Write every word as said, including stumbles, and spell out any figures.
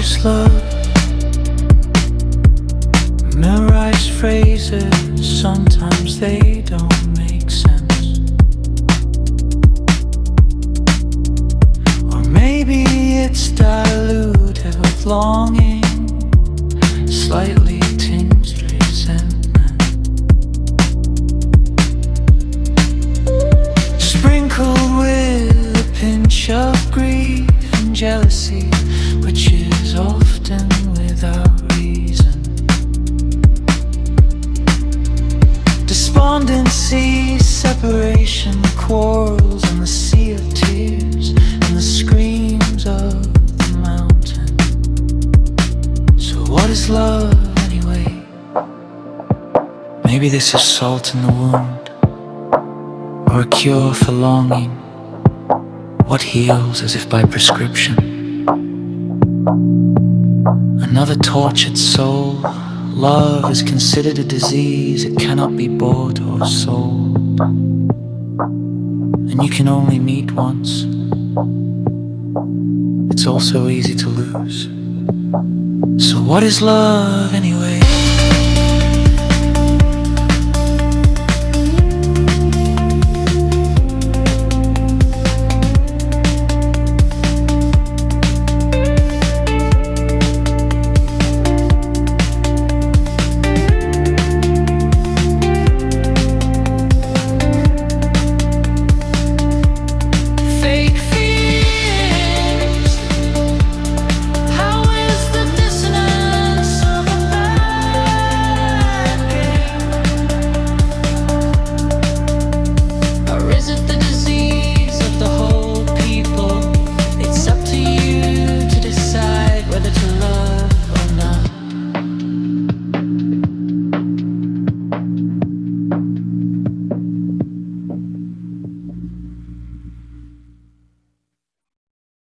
is love? Memorized phrases, sometimes they don't make sense. Or maybe it's diluted with longing, slightly tinged resentment, sprinkled with a pinch of grief and jealousy, which is often without reason. Despondency, separation, quarrels, and the sea of tears, and the screams of the mountain. So what is love anyway? Maybe this is salt in the wound, or a cure for longing. What heals as if by prescription? Another tortured soul. Love is considered a disease, it cannot be bought or sold, and you can only meet once. It's also easy to lose. So what is love anyway?